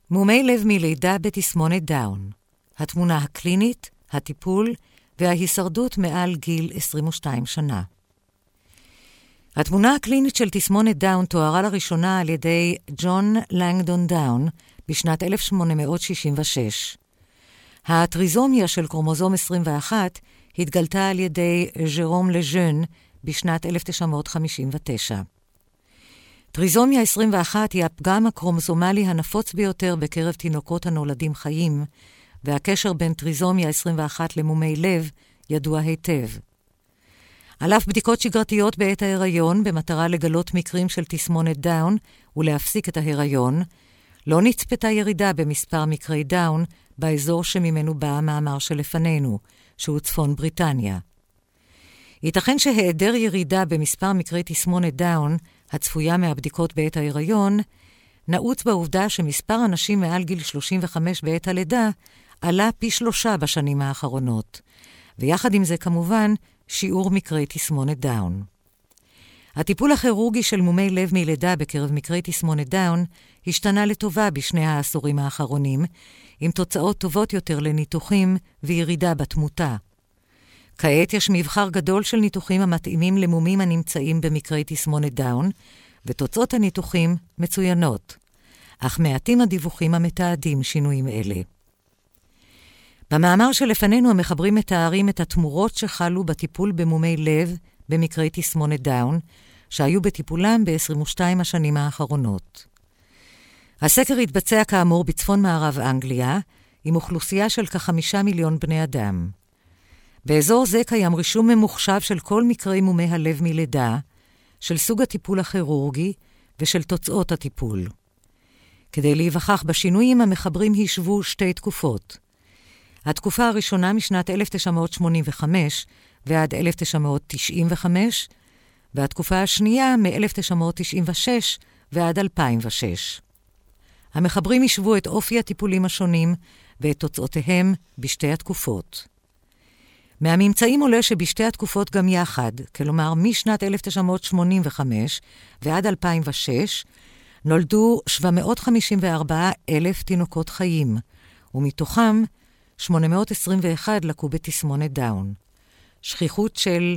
מומי לב מלידה בתסמונת דאון. התמונה הקלינית, הטיפול וההישרדות מעל גיל 22 שנה. התמונה הקלינית של תסמונת דאון תוארה לראשונה על ידי ג'ון לנגדון דאון בשנת 1866. הטריזומיה של קרומוזום 21 התגלתה על ידי ז'רום לז'ן בשנת 1959. טריזומיה 21 היא הפגם הקרומוזומלי הנפוץ ביותר בקרב תינוקות הנולדים חיים, והקשר בין טריזומיה 21 למומי לב ידוע היטב. על אף בדיקות שגרתיות בעת ההיריון במטרה לגלות מקרים של תסמונת דאון ולהפסיק את ההיריון, לא נצפתה ירידה במספר מקרי דאון באזור שממנו בא המאמר שלפנינו, שהוא צפון בריטניה. ייתכן שהיעדר ירידה במספר מקרי תסמונת דאון, הצפויה מהבדיקות בעת ההיריון, נעוץ בעובדה שמספר אנשים מעל גיל 35 בעת הלידה עלה פי 3 בשנים האחרונות, ויחד עם זה כמובן שיעור מקרי תסמונת דאון. הטיפול הכירורגי של מומי לב מלידה בקרב מקרי תסמונת דאון השתנה לטובה בשני העשורים האחרונים, עם תוצאות טובות יותר לניתוחים וירידה בתמותה. כעת יש מבחר גדול של ניתוחים המתאימים למומים הנמצאים במקרי תסמונת דאון, ותוצאות הניתוחים מצוינות, אך מעטים הדיווחים המתעדים שינויים אלה. במאמר שלפנינו המחברים מתארים את התמורות שחלו בטיפול במומי לב במקרי תסמונת דאון, שהיו בטיפולם ב-22 השנים האחרונות. הסקר התבצע כאמור בצפון מערב אנגליה, עם אוכלוסייה של כ5 מיליון בני אדם. באזור זה קיים רישום ממוחשב של כל מקרי מומי הלב מלידה, של סוג הטיפול הכירורגי ושל תוצאות הטיפול. כדי להיווכח בשינויים המחברים הישבו שתי תקופות. התקופה הראשונה משנת 1985 ועד 1995, והתקופה השנייה מ-1996 ועד 2006. המחברים ישבו את אופי הטיפולים השונים ואת תוצאותיהם בשתי התקופות. מהממצאים עולה שבשתי התקופות גם יחד, כלומר משנת 1985 ועד 2006, נולדו 754,000 תינוקות חיים, ומתוכם 821 לקו בתסמונת דאון. שכיחות של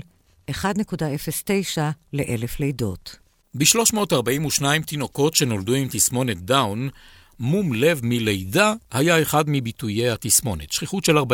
1.09 ל-1,000 לידות. ב-342 תינוקות שנולדו עם תסמונת דאון, מום לב מלידה היה אחד מביטויי התסמונת, שכיחות של 42%.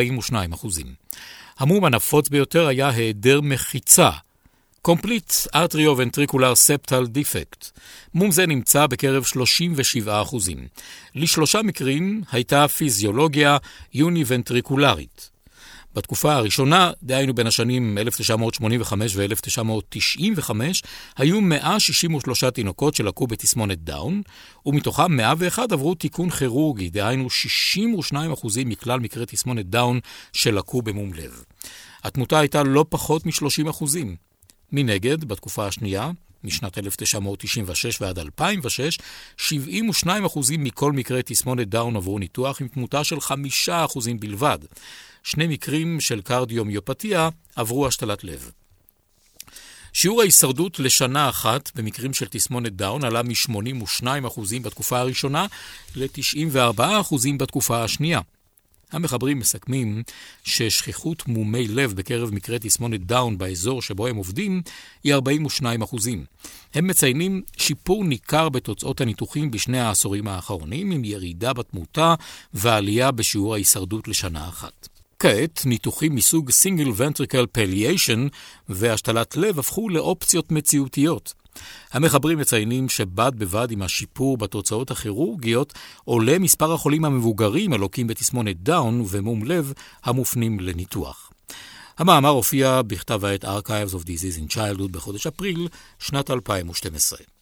המום הנפוץ ביותר היה היעדר מחיצה, Complete Atrioventricular Septal Defect. מום זה נמצא בקרב 37%. לשלושה מקרים הייתה פיזיולוגיה יוניוונטריקולרית. בתקופה הראשונה, דהיינו בין השנים 1985 ו-1995, היו 163 תינוקות שלקו בתסמונת דאון, ומתוכם 101 עברו תיקון כירורגי, דהיינו 62% מכלל מקרי תסמונת דאון שלקו במום לב. התמותה הייתה לא פחות מ-30%. מנגד, בתקופה השנייה, משנת 1996 ועד 2006, 72% מכל מקרי תסמונת דאון עברו ניתוח עם תמותה של 5% בלבד. 2 מקרים של קרדיומיופתיה עברו השתלת לב. שיעור ההישרדות לשנה אחת במקרים של תסמונת דאון עלה מ-82% בתקופה הראשונה ל-94% בתקופה השנייה. המחברים מסכמים ששכיחות מומי לב בקרב מקרי תסמונת דאון באזור שבו הם עובדים היא 42%. הם מציינים שיפור ניכר בתוצאות הניתוחים בשני העשורים האחרונים, עם ירידה בתמותה ועלייה בשיעור ההישרדות לשנה אחת. כעת, ניתוחים מסוג Single Ventricle Palliation והשתלת לב הפכו לאופציות מציאותיות. המחברים מציינים שבד בבד עם השיפור בתוצאות הכירורגיות, עולה מספר החולים המבוגרים הלוקים בתסמונת דאון ומום לב המופנים לניתוח. המאמר הופיע בכתב העת Archives of Disease in Childhood בחודש אפריל שנת 2012.